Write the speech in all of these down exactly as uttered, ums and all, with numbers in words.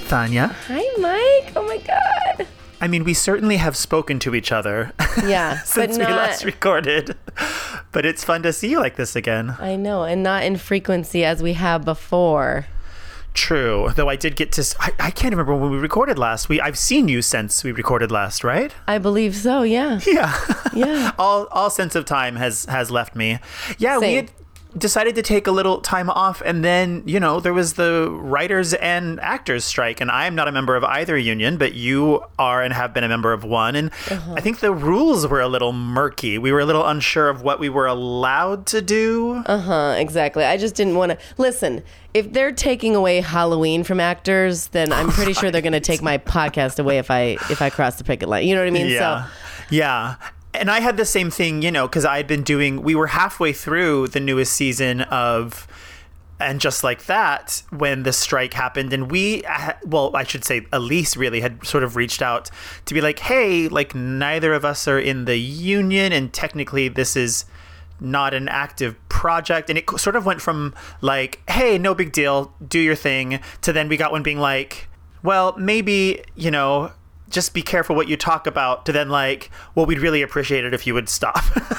Tanya. Hi, Mike. Oh my God. I mean, we certainly have spoken to each other Yeah, since but not, we last recorded. But it's fun to see you like this again. I know, and not in frequency as we have before. True, though I did get to. I, I can't remember when we recorded last. We I've seen you since we recorded last, right? I believe so. Yeah. Yeah. Yeah. all all sense of time has has left me. Yeah, Same. we had decided to take a little time off, and then you know there was the writers and actors strike, and I am not a member of either union, but you are and have been a member of one, and uh-huh. I think the rules were a little murky. We were a little unsure of what we were allowed to do. Uh-huh, exactly. I just didn't want to listen. If they're taking away Halloween from actors, then I'm pretty sure they're going to take my podcast away if I if I cross the picket line. You know what I mean? Yeah. So yeah. And I had the same thing, you know, because I had been doing, we were halfway through the newest season of And Just Like That when the strike happened. And we, well, I should say Elise really had sort of reached out to be like, hey, like neither of us are in the union. And technically this is not an active project. And it sort of went from like, hey, no big deal, do your thing, to then we got one being like, well, maybe, you know, just be careful what you talk about, to then like, well, we'd really appreciate it if you would stop.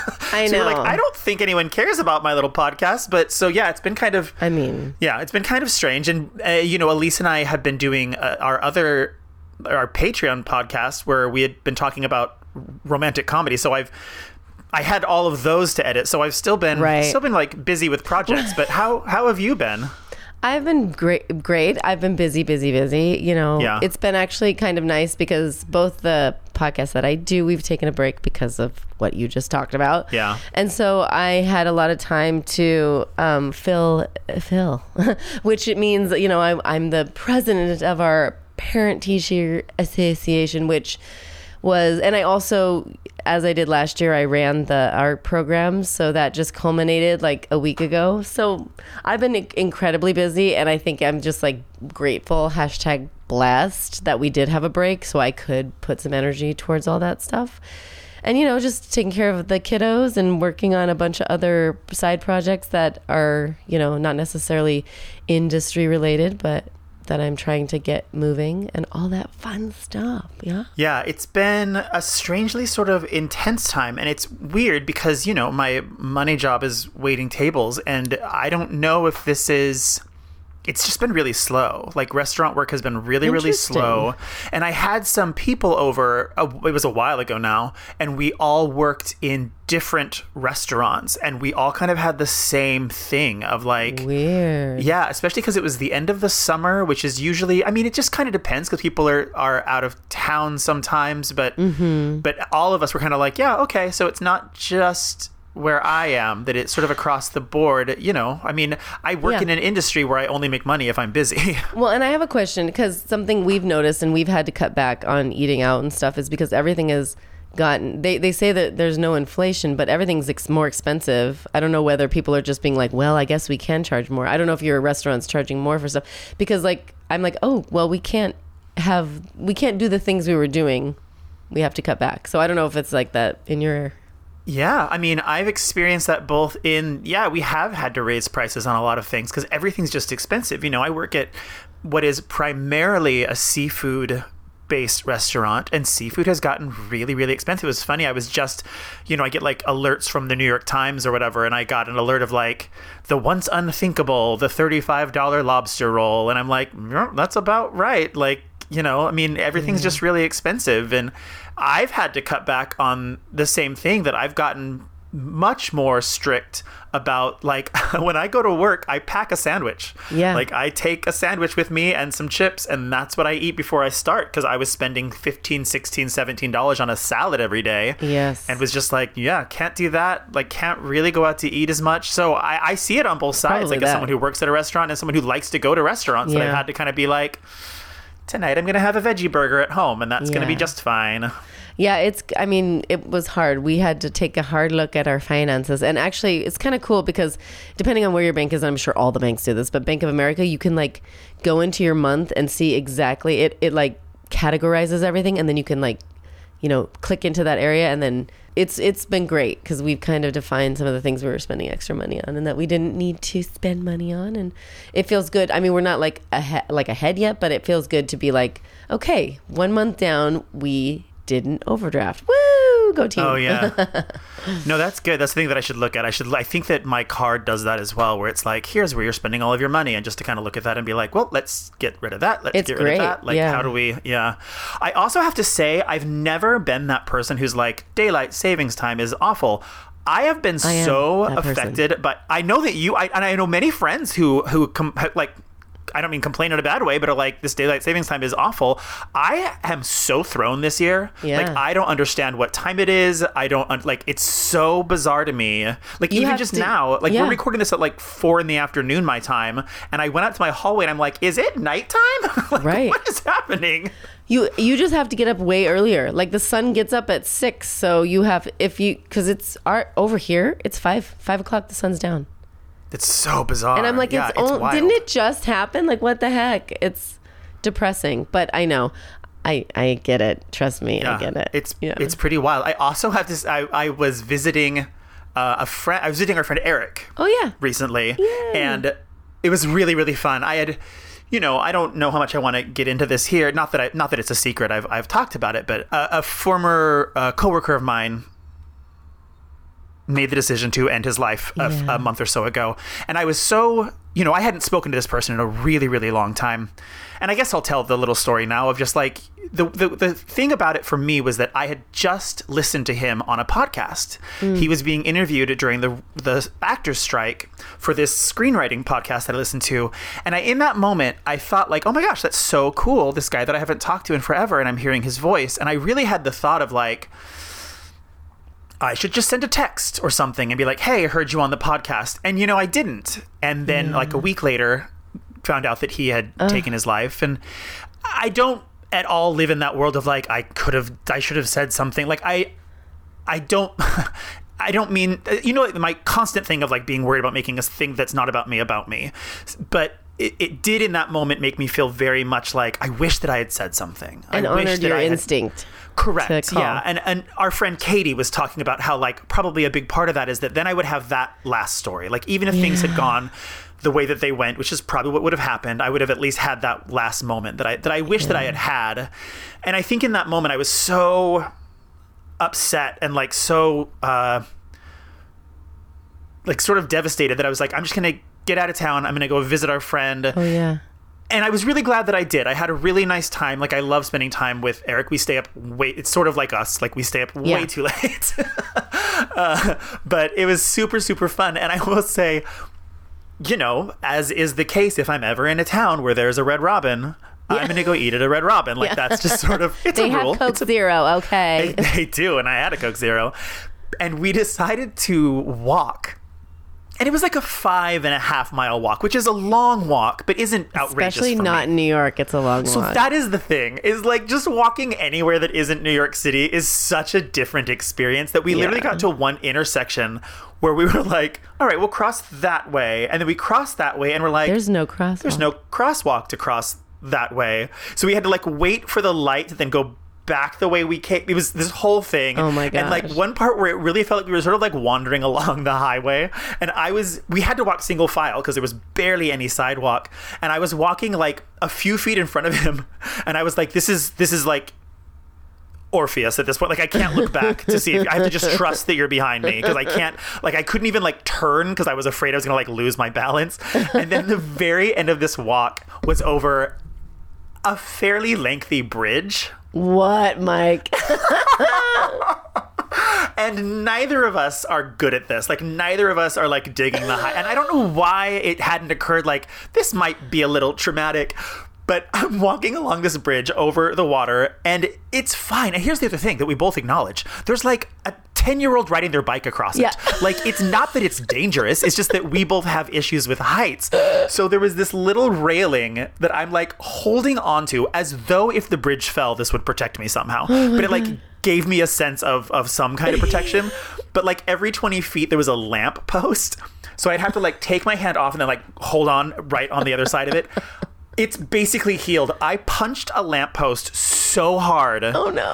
I so know. Like, I don't think anyone cares about my little podcast, but so yeah, it's been kind of, I mean, yeah, it's been kind of strange. And, uh, you know, Elise and I have been doing uh, our other, our Patreon podcast where we had been talking about romantic comedy. So I've, I had all of those to edit. So I've still been, right. still been like busy with projects, but how, how have you been? I've been great. Great. I've been busy, busy, busy. You know, yeah. It's been actually kind of nice because both the podcasts that I do, we've taken a break because of what you just talked about. Yeah. And so I had a lot of time to um, fill, fill, which it means, you know, I, I'm the president of our Parent Teacher Association, which was, and I also, as I did last year, I ran the art programs. So that just culminated like a week ago. So I've been incredibly busy, and I think I'm just like grateful, hashtag blessed, that we did have a break so I could put some energy towards all that stuff. And, you know, just taking care of the kiddos and working on a bunch of other side projects that are, you know, not necessarily industry related, but that I'm trying to get moving and all that fun stuff. Yeah. Yeah. It's been a strangely sort of intense time, and it's weird because, you know, my money job is waiting tables, and I don't know if this is, it's just been really slow. Like restaurant work has been really, really slow. And I had some people over, uh, it was a while ago now, and we all worked in different restaurants, and we all kind of had the same thing of like, weird. Yeah, especially because it was the end of the summer, which is usually, I mean, it just kind of depends because people are, are out of town sometimes, but, mm-hmm. but all of us were kind of like, yeah, okay. So it's not just where I am, that it's sort of across the board, you know. I mean, I work yeah. in an industry where I only make money if I'm busy. Well, and I have a question, because something we've noticed and we've had to cut back on eating out and stuff is because everything has gotten, they, they say that there's no inflation, but everything's ex- more expensive. I don't know whether people are just being like, well, I guess we can charge more. I don't know if your restaurant's charging more for stuff, because like, I'm like, oh, well, we can't have, we can't do the things we were doing. We have to cut back. So I don't know if it's like that in your... Yeah, I mean, I've experienced that both in, yeah, we have had to raise prices on a lot of things because everything's just expensive. You know, I work at what is primarily a seafood based restaurant, and seafood has gotten really, really expensive. It was funny. I was just, you know, I get like alerts from the New York Times or whatever, and I got an alert of like the once unthinkable, the thirty-five dollars lobster roll. And I'm like, yeah, that's about right. Like, you know, I mean, everything's just really expensive. And I've had to cut back on the same thing, that I've gotten much more strict about. Like when I go to work, I pack a sandwich. Yeah. Like I take a sandwich with me and some chips, and that's what I eat before I start, because I was spending fifteen, sixteen, seventeen dollars on a salad every day. Yes. And was just like, yeah, can't do that. Like can't really go out to eat as much. So I, I see it on both sides. Probably like that. As someone who works at a restaurant and someone who likes to go to restaurants, Yeah. that I've had to kind of be like, tonight I'm going to have a veggie burger at home, and that's Yeah. going to be just fine. Yeah, it's, I mean, it was hard. We had to take a hard look at our finances. And actually, it's kind of cool because depending on where your bank is, I'm sure all the banks do this, but Bank of America, you can like go into your month and see exactly, it, it like categorizes everything, and then you can like you know, click into that area. And then it's it's been great because we've kind of defined some of the things we were spending extra money on and that we didn't need to spend money on. And it feels good. I mean, we're not like ahead, like ahead yet, but it feels good to be like, okay, one month down, we didn't overdraft. Woo! Go team. Oh yeah. No, that's good. That's the thing that I should look at. I should. I think that my card does that as well, where it's like, here's where you're spending all of your money, and just to kind of look at that and be like, well, let's get rid of that. Let's It's get rid great. of that. Like, Yeah. how do we? Yeah. I also have to say, I've never been that person who's like, daylight savings time is awful. I have been I am so that person. affected, but I know that you. I and I know many friends who who com- like. I don't mean complain in a bad way, but are like, this daylight savings time is awful. I am so thrown this year. Yeah. Like, I don't understand what time it is. I don't, un- like, it's so bizarre to me. Like, You even have just to- now, like, yeah. we're recording this at like four in the afternoon, my time. And I went out to my hallway and I'm like, is it nighttime? Like, Right. what is happening? You you just have to get up way earlier. Like the sun gets up at six, so you have if you because it's our over here. It's five five o'clock. The sun's down. It's so bizarre. And I'm like, yeah, it's, it's oh, wild. didn't it just happen? Like, what the heck? It's depressing, but I know, I I get it. Trust me, I get it. It's yeah. it's pretty wild. I also have this. I I was visiting uh, a friend. I was visiting our friend Eric Oh yeah, recently, Yay. and it was really really fun. I had, you know, I don't know how much I want to get into this here. Not that I not that it's a secret. I've I've talked about it, but a, a former uh, coworker of mine made the decision to end his life a, Yeah. a month or so ago. And I was so, you know, I hadn't spoken to this person in a really, really long time. And I guess I'll tell the little story now of just like, the the, the thing about it for me was that I had just listened to him on a podcast. Mm. He was being interviewed during the the actors strike for this screenwriting podcast that I listened to. And I, in that moment, I thought like, oh my gosh, that's so cool. This guy that I haven't talked to in forever, and I'm hearing his voice. And I really had the thought of like, I should just send a text or something and be like, hey, I heard you on the podcast. And, you know, I didn't. And then like a week later, found out that he had uh. taken his life. And I don't at all live in that world of like, I could have, I should have said something. Like, I, I don't, I don't mean, you know, my constant thing of like being worried about making a thing that's not about me, about me. But it, it did in that moment make me feel very much like, I wish that I had said something. and I wish honored that your I had, instinct. Correct. to call. Yeah. And and our friend Katie was talking about how like probably a big part of that is that then I would have that last story. Like even if things had Yeah. gone the way that they went, which is probably what would have happened, I would have at least had that last moment that I that I wish Yeah. that I had had. And I think in that moment I was so upset and like so uh like sort of devastated that I was like, I'm just gonna get out of town. I'm gonna go visit our friend. Oh yeah. And I was really glad that I did. I had a really nice time. Like, I love spending time with Eric. We stay up way, it's sort of like us. Like, we stay up Yeah. way too late. uh, but it was super, super fun. And I will say, you know, as is the case, if I'm ever in a town where there's a Red Robin, I'm going to go eat at a Red Robin. Like, Yeah. that's just sort of, it's They a rule. have Coke It's a, Zero. Okay. they, they do. And I had a Coke Zero. And we decided to walk. And it was like a five and a half mile walk, which is a long walk, but isn't outrageous. Especially for not me. in New York. It's a long So walk. that is the thing, is like just walking anywhere that isn't New York City is such a different experience that we literally Yeah. got to one intersection where we were like, all right, we'll cross that way. And then we crossed that way and we're like, There's no crosswalk. there's no crosswalk to cross that way. So we had to like wait for the light to then go back the way we came. It was this whole thing. Oh my And like gosh. one part where it really felt like we were sort of like wandering along the highway, and I was we had to walk single file because there was barely any sidewalk, and I was walking like a few feet in front of him, and I was like, this is this is like Orpheus at this point. Like, I can't look back to see if I have to just trust that you're behind me, because I can't, like, I couldn't even like turn because I was afraid I was gonna like lose my balance. And then the very end of this walk was over a fairly lengthy bridge. What, Mike? And neither of us are good at this. Like, neither of us are like digging the high. And I don't know why it hadn't occurred. Like, this might be a little traumatic, but I'm walking along this bridge over the water and it's fine. And here's the other thing that we both acknowledge. There's like a ten year old riding their bike across it. Yeah. Like, it's not that it's dangerous. It's just that we both have issues with heights. So there was this little railing that I'm like holding onto as though if the bridge fell, this would protect me somehow. But it like gave me a sense of, of some kind of protection. But like every twenty feet, there was a lamp post. So I'd have to like take my hand off and then like hold on right on the other side of it. It's basically healed. I punched a lamppost so hard. Oh no.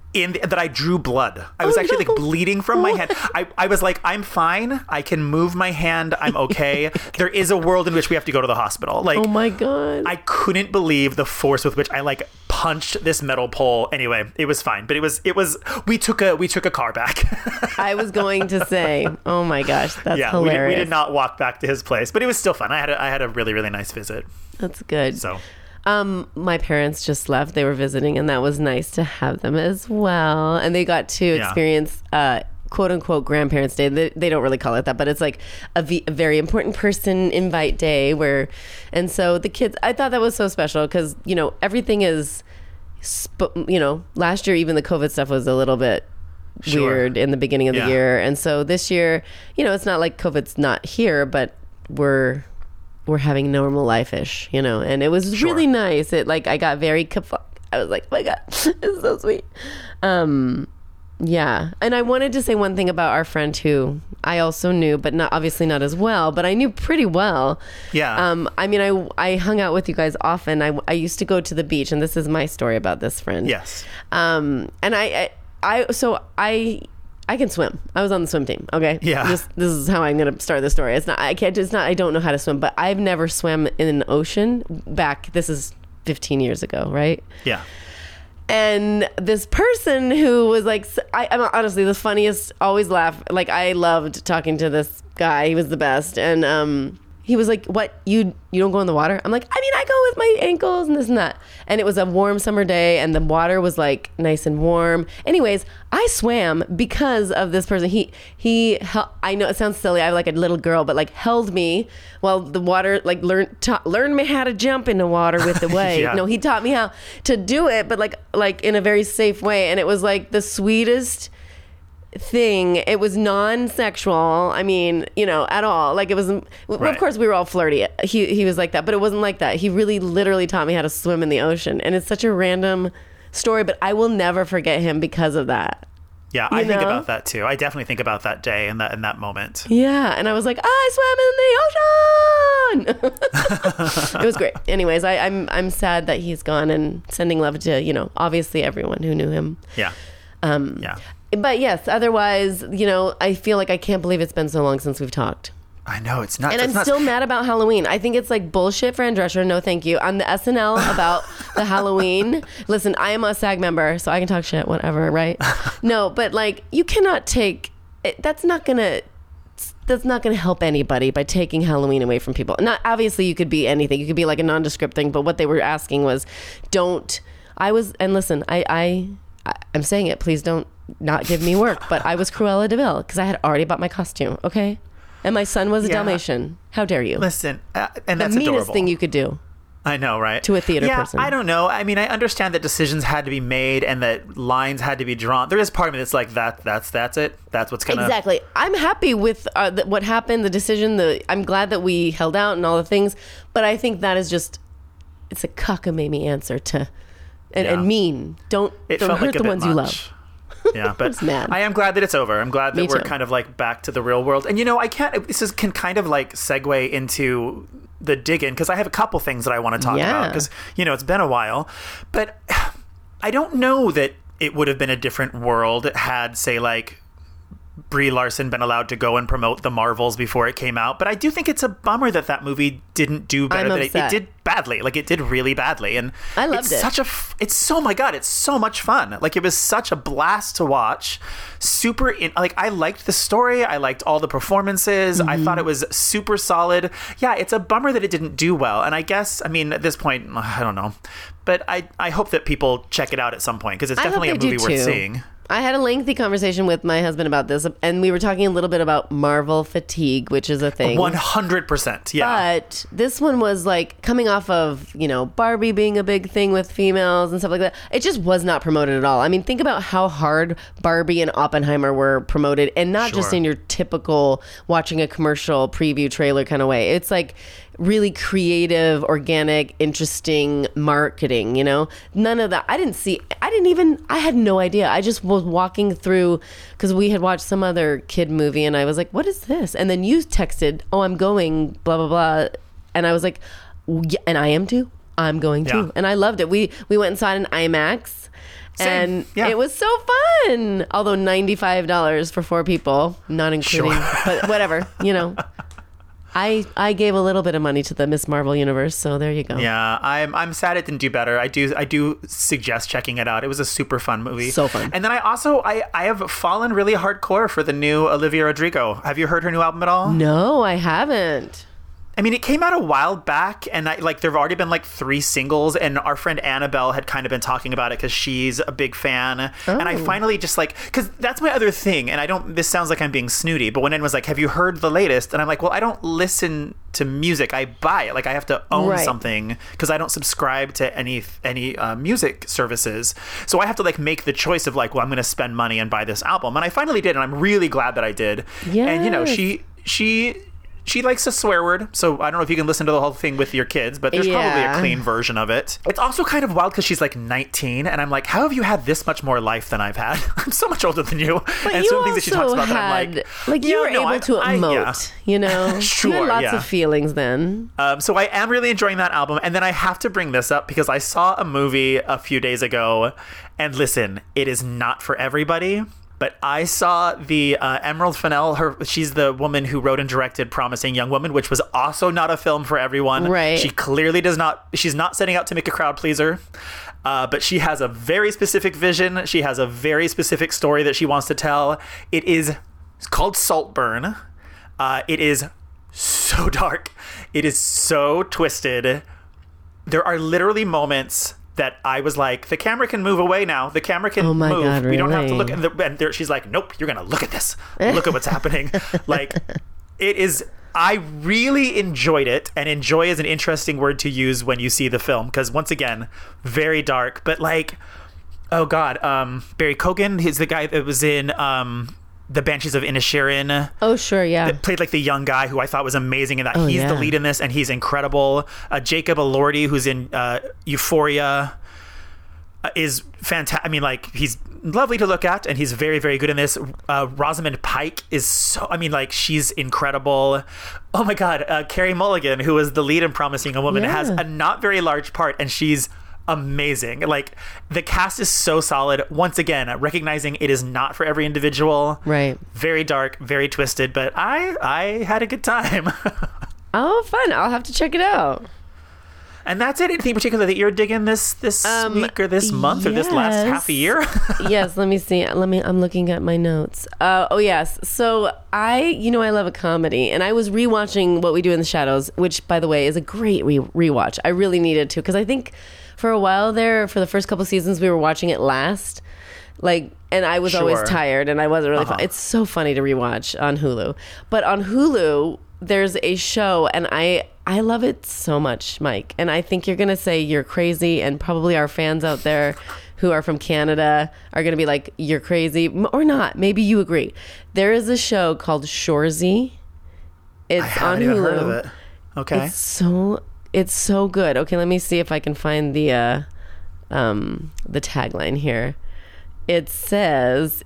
in the, that I drew blood. I was Oh, actually no. like bleeding from my hand. I, I was like, I'm fine. I can move my hand. I'm okay. There is a world in which we have to go to the hospital. Like, Oh my God. I couldn't believe the force with which I like punched this metal pole. Anyway, it was fine, but it was it was we took a we took a car back. I was going to say, oh my gosh, that's yeah, we did, hilarious. we did not walk back to his place, but it was still fun. I had a, I had a really really nice visit. That's good. So. Um, my parents just left. They were visiting, and that was nice to have them as well. And they got to Yeah. experience uh, quote unquote grandparents' day. They, they don't really call it that, but it's like a, v- a very important person invite day where, and so the kids, I thought that was so special because, you know, everything is, sp- you know, last year, even the COVID stuff was a little bit Sure. weird in the beginning of Yeah. the year. And so this year, you know, it's not like COVID's not here, but we're, we're having normal life-ish, you know, and it was Sure. really nice. It like I got very kaf- I was like, oh my God, it's so sweet. Um, yeah, and I wanted to say one thing about our friend who I also knew, but not obviously not as well, but I knew pretty well. Yeah. Um, I mean, I I hung out with you guys often. I I used to go to the beach, and this is my story about this friend. Yes. Um, and I I, I so I. I can swim. I was on the swim team. Okay. Yeah. This this is how I'm gonna start the story. It's not. I can't. It's not. I don't know how to swim, but I've never swam in an ocean. Back. This is fifteen years ago, right? Yeah. And this person who was like, I, I'm honestly the funniest. Always laugh. Like I loved talking to this guy. He was the best. And um, he was like, "What you you don't go in the water?" I'm like, "I mean, I go with my ankles and this and that." And it was a warm summer day, and the water was like nice and warm. Anyways, I swam because of this person. He he. hel- I know it sounds silly. I have like a little girl, but like held me while the water like learned ta- learned me how to jump in the water with the wave. Yeah. No, he taught me how to do it, but like like in a very safe way. And it was like the sweetest thing. It was non-sexual. I mean, you know, at all. Like it was. Well, Right. of course, we were all flirty. He he was like that, but it wasn't like that. He really, literally taught me how to swim in the ocean, and it's such a random story, but I will never forget him because of that. Yeah, I You think know? about that too. I definitely think about that day and that in that moment. Yeah, and I was like, I swam in the ocean. It was great. Anyways, I, I'm I'm sad that he's gone, and sending love to, you know, obviously everyone who knew him. Yeah. Um, Yeah. But yes, otherwise, you know, I feel like I can't believe it's been so long since we've talked. I know it's not. And I'm still mad about Halloween. I think it's like bullshit, Fran Drescher. No, thank you. On the S N L about the Halloween. Listen, I am a SAG member, so I can talk shit, whatever, right? No, but like, you cannot take. It, that's not gonna. That's not gonna help anybody by taking Halloween away from people. Not obviously, you could be anything. You could be like a nondescript thing. But what they were asking was, don't. I was, and listen, I, I, I I'm saying it. Please don't not give me work. But I was Cruella de Vil because I had already bought my costume. Okay. And my son was a Yeah. Dalmatian. How dare you? Listen, uh, and The that's meanest adorable. thing you could do. I know, right? To a theater yeah, person. I don't know. I mean, I understand that decisions had to be made and that lines had to be drawn. There is part of me that's like, that. That's that's it. That's what's gonna. Exactly. I'm happy with uh, the, what happened, the decision. The I'm glad that we held out and all the things. But I think that is just, it's a cockamamie answer to, and, Yeah. and mean. Don't It don't felt hurt like a the bit ones you much. love. Yeah, but was mad. I am glad that it's over. I'm glad that Me we're too. kind of like back to the real world. And you know, I can't. This is can kind of like segue into the dig in because I have a couple things that I want to talk Yeah. about because you know it's been a while, but I don't know that it would have been a different world had say like Brie Larson been allowed to go and promote the Marvels before it came out. But I do think it's a bummer that that movie didn't do better. I'm That it, it upset. did badly. Like it did really badly. And I loved it's it. such a. f- It's so my god. It's so much fun. Like it was such a blast to watch. Super. In, like I liked the story. I liked all the performances. I thought it was super solid. Yeah. It's a bummer that it didn't do well. And I guess I mean at this point I don't know, but I I hope that people check it out at some point because it's I hope definitely a they do movie worth too. seeing. I had a lengthy conversation with my husband about this, and we were talking a little bit about Marvel fatigue, which is a thing. One hundred percent. Yeah. But this one was like coming off of, you know, Barbie being a big thing with females and stuff like that. It just was not promoted at all. I mean, think about how hard Barbie and Oppenheimer were promoted, and not just Sure. in your typical watching a commercial preview trailer kind of way. It's like really creative, organic, interesting marketing, you know? None of that. I didn't see, I didn't even, I had no idea. I just was walking through, because we had watched some other kid movie, and I was like, what is this? And then you texted, oh, I'm going, blah, blah, blah. And I was like, yeah, and I am too. I'm going too. Yeah. And I loved it. We we went and saw it in IMAX. Same. And Yeah. it was so fun. Although ninety-five dollars for four people, not including, Sure. but whatever, you know. I I gave a little bit of money to the Miss Marvel universe, so there you go. Yeah, I'm I'm sad it didn't do better. I do I do suggest checking it out. It was a super fun movie. So fun. And then I also I, I have fallen really hardcore for the new Olivia Rodrigo. Have you heard her new album at all? No, I haven't. I mean, it came out a while back, and I, like there've already been like three singles, and our friend Annabelle had kind of been talking about it because she's a big fan. Oh. And I finally just like, because that's my other thing, and I don't. This sounds like I'm being snooty, but when anyone was like, "Have you heard the latest?" and I'm like, "Well, I don't listen to music. I buy it. Like I have to own Right. something because I don't subscribe to any any uh, music services. So I have to like make the choice of like, well, I'm going to spend money and buy this album." And I finally did, and I'm really glad that I did. And you know, Yes. she she. She likes a swear word, so I don't know if you can listen to the whole thing with your kids, but there's probably a Yeah. clean version of it. It's also kind of wild because she's like nineteen, and I'm like, how have you had this much more life than I've had? I'm so much older than you. But and you some things that she talks also about that I'm had, like, like you yeah, were no, able I- to I- emote, yeah. you know? Sure, You had lots yeah. of feelings then. Um, so I am really enjoying that album. And then I have to bring this up because I saw a movie a few days ago. And listen, it is not for everybody. But I saw the uh, Emerald Fennell. Her, she's the woman who wrote and directed Promising Young Woman, which was also not a film for everyone. Right. She clearly does not. She's not setting out to make a crowd pleaser. Uh, but she has a very specific vision. She has a very specific story that she wants to tell. It is it's called Saltburn. Uh, it is so dark. It is so twisted. There are literally moments that I was like, the camera can move away now. The camera can Oh my move. God, We don't have to really? look. And, the, and there, she's like, nope, you're going to look at this. Look at what's happening. Like, it is... I really enjoyed it, and enjoy is an interesting word to use when you see the film, because once again, very dark, but like, oh God, um, Barry Keoghan, he's the guy that was in um, The Banshees of Inisherin. Oh, sure, yeah. That played like the young guy who I thought was amazing in that. Oh, he's the yeah. lead in this, and he's incredible. Uh, Jacob Elordi, who's in uh, Euphoria, uh, is fantastic. I mean, like, he's lovely to look at, and he's very, very good in this. Uh, Rosamund Pike is so, I mean, like, she's incredible. Oh my God, uh, Carey Mulligan, who was the lead in Promising a Woman, Yeah. has a not very large part, and she's amazing. Like, the cast is so solid. Once again, recognizing it is not for every individual. Right. Very dark, very twisted, but I I had a good time. Oh, fun. I'll have to check it out. And that's it. Anything in particular that you're digging this this Um, week or this month or this last yes. half a year? Yes, let me see. Let me. I'm looking at my notes. Uh, oh yes. So I, you know, I love a comedy, and I was rewatching What We Do in the Shadows, which, by the way, is a great re- rewatch. I really needed to, because I think for a while there, for the first couple seasons, we were watching it last, like, and I was always Sure. tired, and I wasn't really. Uh-huh. Fun. It's so funny to rewatch on Hulu, but on Hulu there's a show, and I. I love it so much, Mike. And I think you're going to say you're crazy, and probably our fans out there who are from Canada are going to be like, you're crazy, M- or not. Maybe you agree. There is a show called Shoresy. It's I on haven't Hulu. even heard of it. Okay. It's so it's so good. Okay, let me see if I can find the uh, um, the tagline here. It says,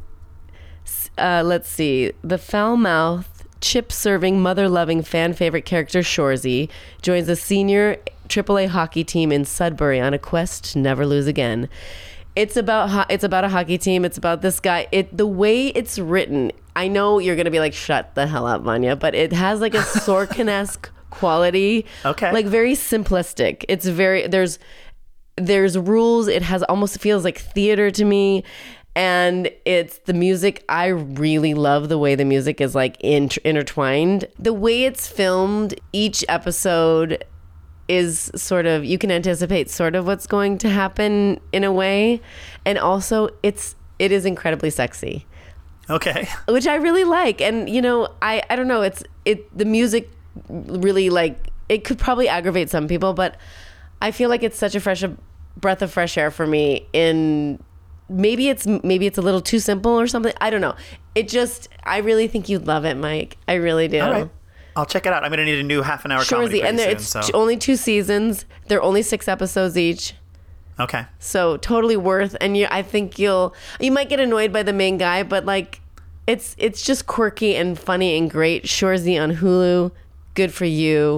uh, let's see, the foul-mouthed, chip-serving, mother-loving, fan-favorite character Shoresy joins a senior triple A hockey team in Sudbury on a quest to never lose again. It's about ho- it's about a hockey team. It's about this guy. It the way it's written. I know you're gonna be like, shut the hell up, Vanya, but it has like a Sorkin-esque quality. Okay. Like very simplistic. It's very there's there's rules. It has almost feels like theater to me. And it's the music. I really love the way the music is like inter- intertwined. The way it's filmed, each episode is sort of, you can anticipate sort of what's going to happen in a way. And also it's, it is incredibly sexy, Okay. which I really like. And, you know, I, I don't know, it's, it, the music really like, it could probably aggravate some people, but I feel like it's such a fresh a breath of fresh air for me in, maybe it's maybe it's a little too simple or something. I don't know. It just, I really think you'd love it, Mike. I really do. All right. I'll check it out. I'm going to need a new half an hour comedy Shoresy, pretty and there, soon, it's so. t- only two seasons. They're only six episodes each. Okay. So totally worth. And you, I think you'll, you might get annoyed by the main guy, but like, it's it's just quirky and funny and great. Shoresy on Hulu. Good for you.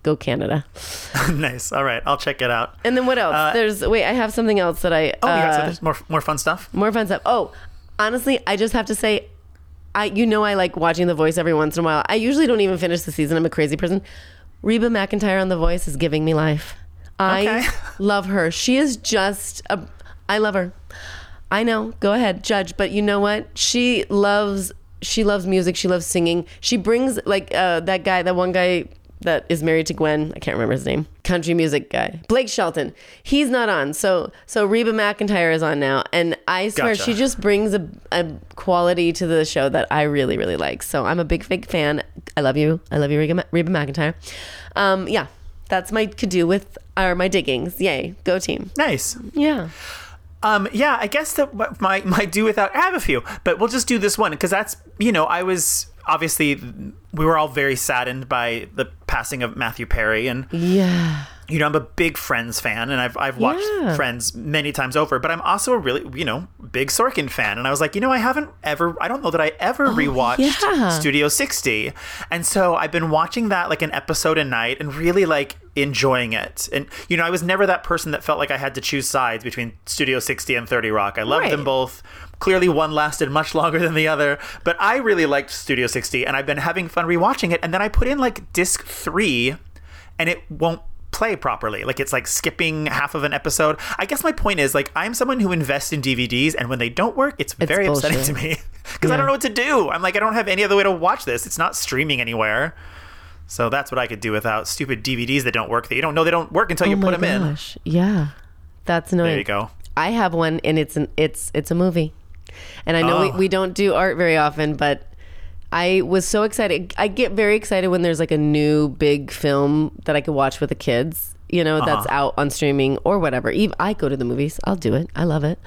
Go Canada. Nice. All right. I'll check it out. And then what else? Uh, There's wait, I have something else that I. Oh, uh, yeah. So there's more, more fun stuff. More fun stuff. Oh, honestly, I just have to say, I you know I like watching The Voice every once in a while. I usually don't even finish the season. I'm a crazy person. Reba McEntire on The Voice is giving me life. I Okay. love her. She is just a. I love her. I know. Go ahead, judge. But you know what? She loves. She loves music. She loves singing. She brings like uh, that guy, that one guy that is married to Gwen. I can't remember his name. Country music guy, Blake Shelton. He's not on. So so Reba McEntire is on now, and I swear Gotcha. she just brings a, a quality to the show that I really really like. So I'm a big big fan. I love you. I love you, Reba, Reba McEntire. Um, yeah, that's my could do with or my diggings. Yay, go team. Nice. Yeah. Um, yeah, I guess that what my, my do without, I have a few, but we'll just do this one because that's, you know, I was obviously, we were all very saddened by the passing of Matthew Perry. And, Yeah. you know, I'm a big Friends fan and I've, I've watched Yeah. Friends many times over, but I'm also a really, you know, big Sorkin fan. And I was like, you know, I haven't ever, I don't know that I ever rewatched yeah. Studio sixty. And so I've been watching that like an episode a night and really like enjoying it. And, you know, I was never that person that felt like I had to choose sides between Studio sixty and thirty Rock. I loved Right. them both. Clearly one lasted much longer than the other, but I really liked Studio sixty and I've been having fun rewatching it. And then I put in like disc three and it won't play properly. Like it's like skipping half of an episode. I guess my point is like I'm someone who invests in D V Ds and when they don't work, it's, It's very bullshit. upsetting to me because I Yeah. don't know what to do. I'm like, I don't have any other way to watch this. It's not streaming anywhere. So that's what I could do without stupid D V Ds that don't work that you don't know they don't work until you oh put my them in. gosh. Yeah. That's annoying. There you go. I have one, and it's an it's it's a movie, and I know Oh. we, we don't do art very often, but I was so excited. I get very excited when there's like a new big film that I could watch with the kids. You know, that's Uh-huh. out on streaming or whatever. Even I go to the movies. I'll do it. I love it.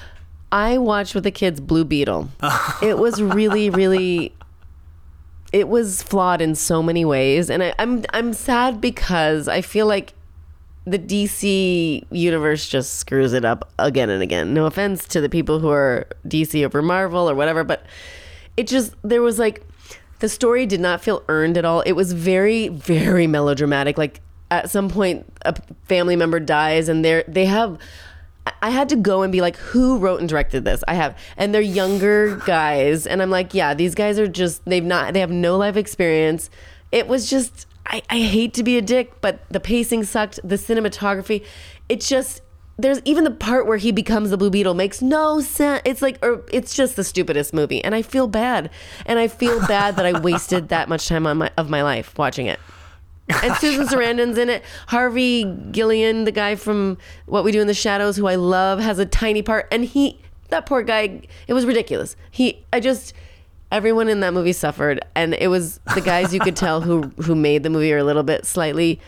I watched with the kids Blue Beetle. It was really, really. It was flawed in so many ways, and I, I'm I'm sad because I feel like the D C universe just screws it up again and again. No offense to the people who are D C over Marvel or whatever, but it just, there was like, the story did not feel earned at all. It was very, very melodramatic. Like at some point a family member dies and they're, they have, I had to go and be like, who wrote and directed this? I have, and they're younger guys. And I'm like, yeah, these guys are just, they've not, they have no life experience. It was just, I, I hate to be a dick, but the pacing sucked. The cinematography, it just, there's even the part where he becomes the Blue Beetle makes no sense. It's like, or it's just the stupidest movie. And I feel bad. And I feel bad that I wasted that much time on my, of my life watching it. And Susan Sarandon's in it. Harvey Gillian, the guy from What We Do in the Shadows, who I love, has a tiny part. And he, that poor guy, it was ridiculous. He, I just, everyone in that movie suffered. And it was the guys you could tell who, who made the movie are a little bit slightly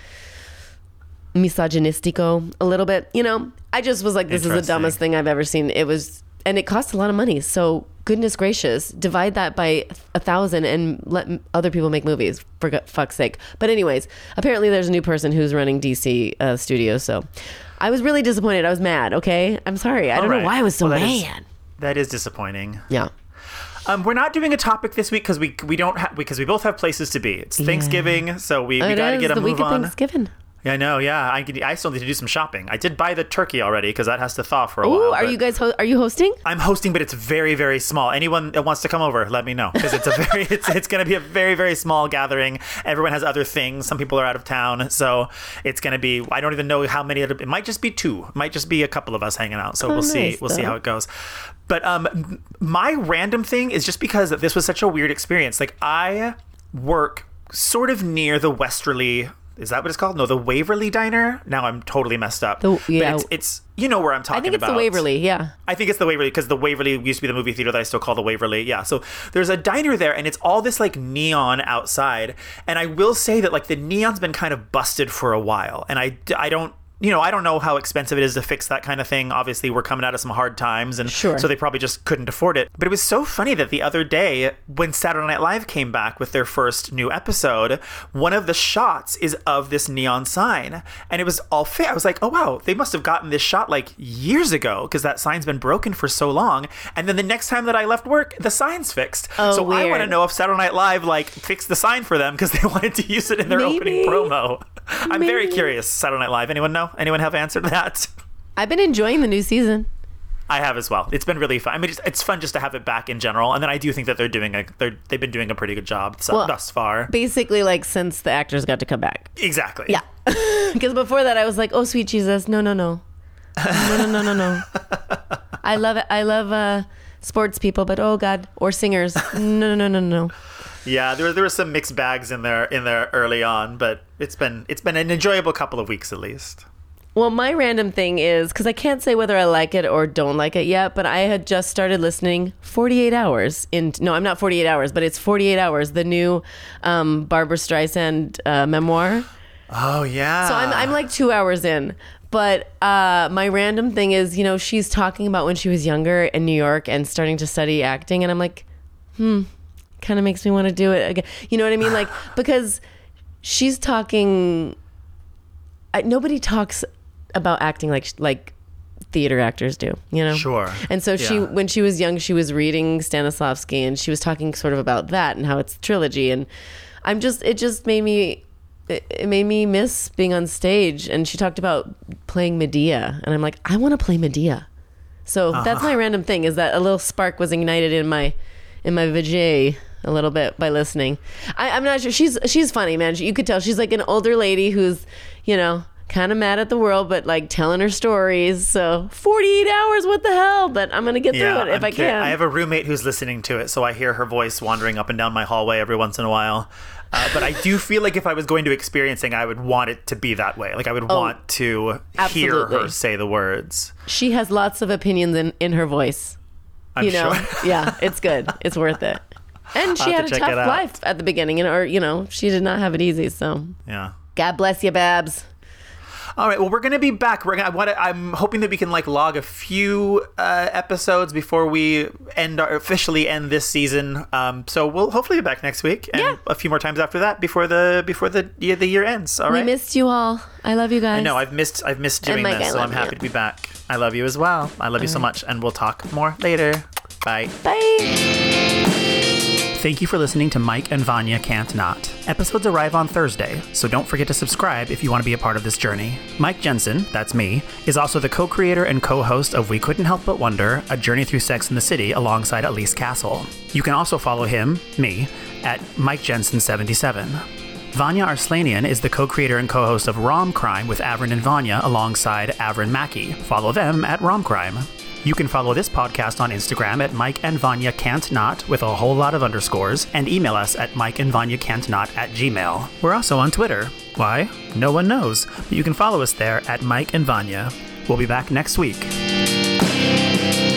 misogynistico, a little bit. You know, I just was like, this is the Interesting. dumbest thing I've ever seen. It was, and it cost a lot of money. So goodness gracious, divide that by a thousand and let m- other people make movies, for gu- fuck's sake. But anyways, apparently there's a new person who's running D C uh, Studios. So I was really disappointed. I was mad. Okay. I'm sorry. I don't All know right. why I was so Well, that is- mad. that is disappointing. Yeah. Um, we're not doing a topic this week because we we don't ha- because we both have places to be. It's Thanksgiving, so we, we It got to is get a the move week of on. Thanksgiving. Yeah, I know. Yeah, I could, I still need to do some shopping. I did buy the turkey already because that has to thaw for a Ooh, while. are but you guys, ho- are you hosting? I'm hosting, but it's very, very small. Anyone that wants to come over, let me know because it's a very, it's it's going to be a very, very small gathering. Everyone has other things. Some people are out of town, so it's going to be. I don't even know how many. Other, it might just be two. It might just be a couple of us hanging out. So Oh, we'll see. nice, We'll see though. how it goes. But um, m- my random thing is just because this was such a weird experience. Like I work sort of near the Westerly. Is that what it's called? No, the Waverly Diner. Now I'm totally messed up. The- yeah. But it's, it's you know where I'm talking I think it's about. the Waverly. Yeah. I think it's the Waverly because the Waverly used to be the movie theater that I still call the Waverly. Yeah. So there's a diner there and it's all this like neon outside. And I will say that like the neon's been kind of busted for a while. And I, I don't, you know, I don't know how expensive it is to fix that kind of thing. Obviously, we're coming out of some hard times, and Sure. so they probably just couldn't afford it. But it was so funny that the other day, when Saturday Night Live came back with their first new episode, one of the shots is of this neon sign, and it was all fit. I was like, oh wow, they must have gotten this shot like years ago because that sign's been broken for so long. And then the next time that I left work, the sign's fixed. Oh, so I want to weird. know if Saturday Night Live like fixed the sign for them because they wanted to use it in their Maybe. opening promo. I'm Maybe. very curious. Saturday Night Live. Anyone know? Anyone have answered that? I've been enjoying the new season. I have as well. It's been really fun. I mean, it's, it's fun just to have it back in general. And then I do think that they're doing a, they're, they've been doing a pretty good job so, well, thus far. Basically, like, since the actors got to come back. Exactly. Yeah. Because before that, I was like, oh, sweet Jesus. No, no, no. No, no, no, no, no. I love it. I love uh, sports people, but oh, God. Or singers. No, no, no, no, no. Yeah, there, there were some mixed bags in there in there early on, but it's been it's been an enjoyable couple of weeks at least. Well, my random thing is, because I can't say whether I like it or don't like it yet, but I had just started listening forty-eight hours. In, no, I'm not forty-eight hours, but it's forty-eight hours, the new um, Barbra Streisand uh, memoir. Oh, yeah. So I'm, I'm like two hours in. But uh, my random thing is, you know, she's talking about when she was younger in New York and starting to study acting. And I'm like, hmm, kind of makes me want to do it again. You know what I mean? Like, because she's talking... I, nobody talks about acting like like theater actors do, you know? Sure. And so she, yeah. when she was young, she was reading Stanislavski and she was talking sort of about that and how it's trilogy. And I'm just, it just made me, it, it made me miss being on stage. And she talked about playing Medea. And I'm like, I want to play Medea. So uh-huh. that's my random thing, is that a little spark was ignited in my, in my vajay a little bit by listening. I, I'm not sure. She's, she's funny, man. She, you could tell she's like an older lady who's, you know, kind of mad at the world, but like telling her stories. So forty-eight hours, what the hell? But I'm going to get yeah, through it if I'm I can. Cur- I have a roommate who's listening to it, so I hear her voice wandering up and down my hallway every once in a while. Uh, but I do feel like if I was going to experiencing, I would want it to be that way. Like I would oh, want to absolutely. hear her say the words. She has lots of opinions in, in her voice. I'm you know? sure. Yeah, it's good. It's worth it. And she had to a tough life at the beginning, you know, or, you know, she did not have it easy. So yeah. God bless you, Babs. All right. Well, we're going to be back. We're gonna, I wanna, I'm hoping that we can like log a few uh, episodes before we end our, officially end this season. Um, so we'll hopefully be back next week and yeah. a few more times after that before the before the year, the year ends. All right. We missed you all. I love you guys. I know. I've missed I've missed doing Mike, this, so I'm happy you. to be back. I love you as well. I love all you so right. much, and we'll talk more later. Bye. Bye. Thank you for listening to Mike and Vanya Can't Not. Episodes arrive on Thursday, so don't forget to subscribe if you want to be a part of this journey. Mike Jensen, that's me, is also the co-creator and co-host of We Couldn't Help But Wonder, A Journey Through Sex and the City alongside Elise Castle. You can also follow him, me, at Mike Jensen seventy-seven. Vanya Arslanian is the co-creator and co-host of Rom Crime with Avrin and Vanya alongside Avrin Mackey. Follow them at Rom Crime. You can follow this podcast on Instagram at Mike and Vanya Can't Not with a whole lot of underscores, and email us at Mike and Vanya Can't Not at Gmail. We're also on Twitter. Why? No one knows, but you can follow us there at Mike and Vanya. We'll be back next week.